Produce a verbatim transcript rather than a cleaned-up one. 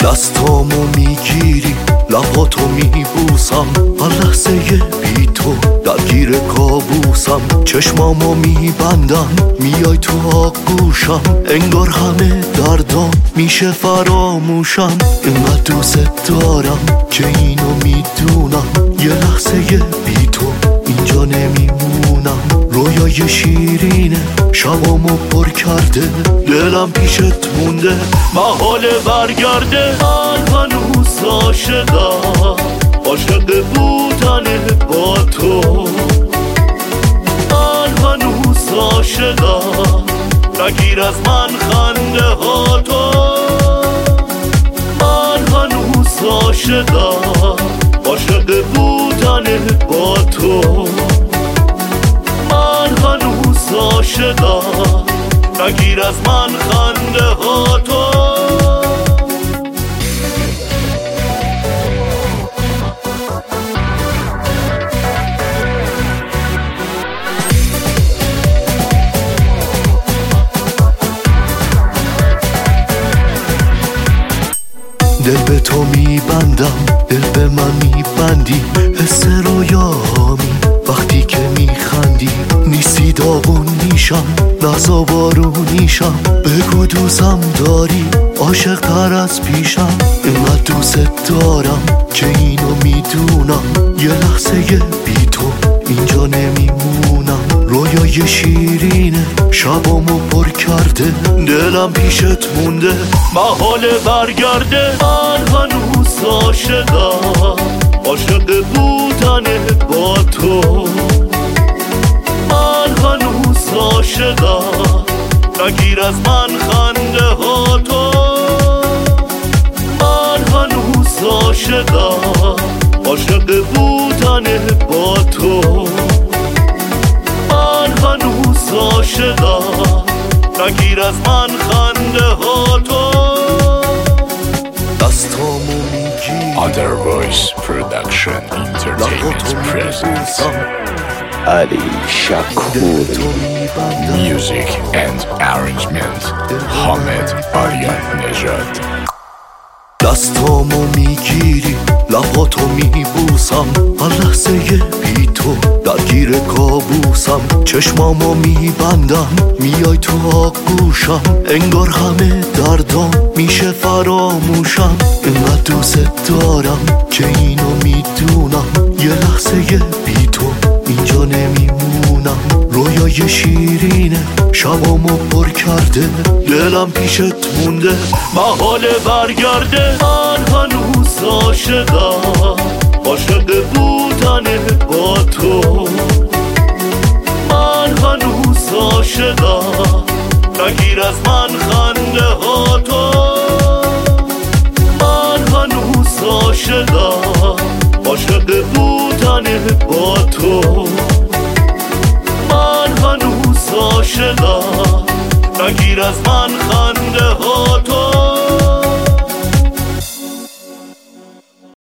دستامو میگیری لباتو میبوسم، هر لحظه بی تو درگیر کابوسم. چشمامو میبندم میای تو آغوشم، انگار همه دردام میشه فراموشم. اینقدر دوست دارم که اینو میدونم، یه لحظه بی تو اینجا نمیمونم. رویای شیرینه شبامو پر کرده، دلم پیشت مونده محاله برگرده. من هنوز عاشقم، عاشق بودن با تو. من هنوز عاشقم، نگیر از من خنده ها تو. من هنوز عاشقم، عاشق بودن با تو. من هنوز عاشقم، نگیر از من خنده ها تو. دل به تو میبندم، دل به من میبندی. حس رویامی وقتی که میخندی، نیستی داغون میشم لحظا بارونیشم. بگو دوستم داری عاشق تر از پیشم. اینقدر دوست دارم که اینو میدونم، یه لحظه بی تو اینجا نمیمونم. رویای شیرینه شبامو پر کرده، دلم پیشت مونده محاله برگرده. من هنوز عاشقم، عاشق بودن با تو. من هنوز عاشقم، نگیر از من خنده ها تو. من هنوز عاشقم، عاشق بودن با تو. من هنوز عاشقم، نگیر از من خنده ها تو. دستامو میگی Other Voice Production Entertainment presents Ali Shakur. Music and Arrangement Hamed Aryan Nejad. دستامو میگیری لباتو میبوسم، هر لحظه بی تو درگیر کابوسم. چشمامو میبندم میای تو آغوشم، انگار همه دردام میشه فراموشم. اینقدر دوست دارم که اینو میدونم، یه لحظه بی تو اینجا نمیمونم. رویای شیرینه شبامو پر کرده، دلم پیشت مونده محاله برگرده. من هنوز عاشقم، عاشق بودن با تو. من هنوز عاشقم، نگیر از من خنده ها تو. من هنوز عاشقم، عاشق بودن با تو. من هنوز عاشقم، نگیر از من خنده ها تو.